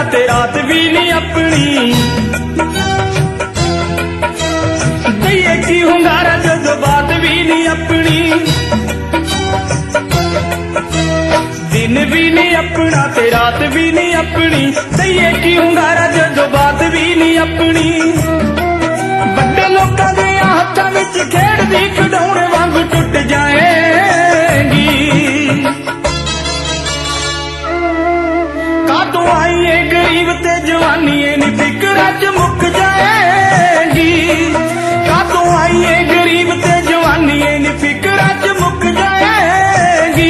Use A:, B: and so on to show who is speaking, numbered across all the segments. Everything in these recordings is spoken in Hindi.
A: ते रात भी नहीं अपनी। दईए की हुंगारा जो बात भी नहीं अपनी। दिन भी नहीं अपना ते रात भी नहीं अपनी। दईए की हुंगारा जो बात भी नहीं अपनी। बड़े लोगों के हाथों में खेड़दी खिडौने वांग टुट जाएगी। कातों आई है गरीब ते जवानी नी फिक्र च मुक जाएगी। कातों आई है गरीब ते जवानी नी फिक्र च मुक जाएगी।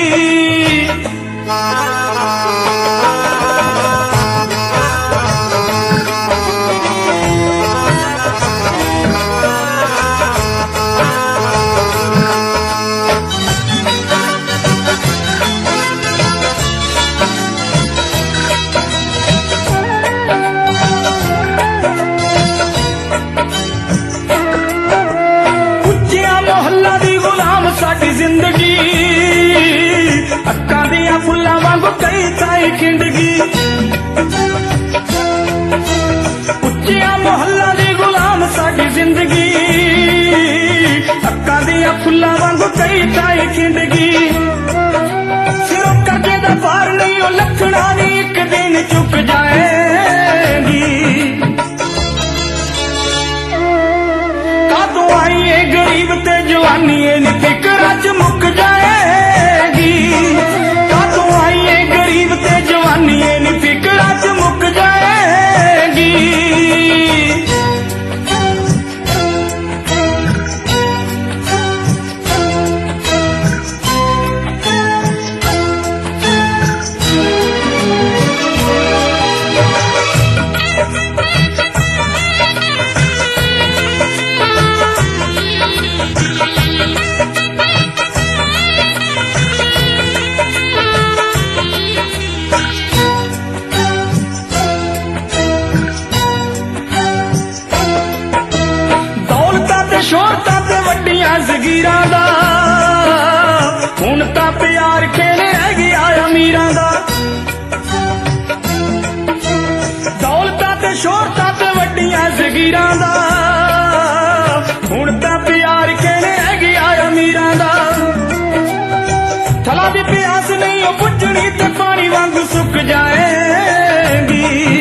A: साडी जिंदगी अक्कां दियां फुल्लां वांगू कई ताई खिंडगी। उच्चिया मोहल्ला दी गुलाम साडी जिंदगी अक्कां दियां फुल्लां वांगू कई ताई खिंडगी। सिरों करके दा पार नहीं ओ लखना नी एक दिन चुक जाएगी। कातों आई है गरीब ते जवानी नी फिक्र च मुक जाएगी। कातों आई है गरीब ते जवानी नी फिक्र च मुक जाएगी। शोहरतां ते वड्डियां ज़गीरां दा हुण तां प्यार खेले रह गया अमीरां दा। दौलतां ते शोहरतां ते वड्डियां ज़गीरां दा हुण तां प्यार खेले रह गया अमीरां दा। थला दी प्यास नहीं ओ बुझणी ते पानी वांग सुक जाएगी।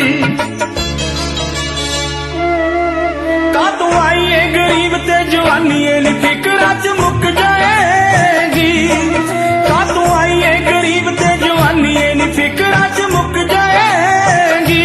A: कातों आई है गरीब ते जवानी नी फिक्र च मुक जाएगी। कातों आई है गरीब ते जवानी नी फिक्र च मुक जाएगी।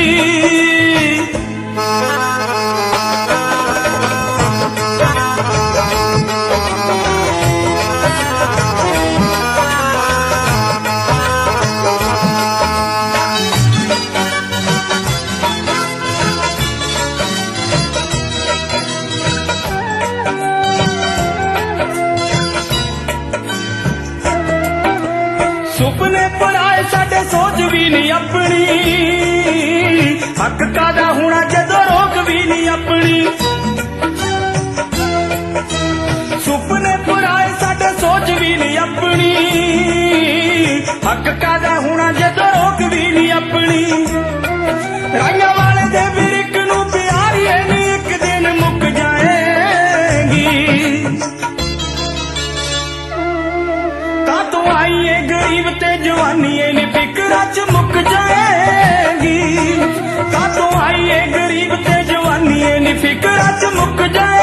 A: सुपने पर आए साडे सोच भी नहीं अपनी। हक कादा होना जदों रोक भी नहीं अपनी। सुपने पर आए साडे सोच भी नहीं अपनी। हक कादा होना जदों रोक भी नहीं अपनी। राइयां वाले दे बिरक नूं प्यारी नी एक दिन मुक जाएगी। कातों आई है गरीब ते जवानी नी फिक्र च मुक जाएगी। कातों आई है गरीब ते जवानी नी फिक्र च मुक जाएगी।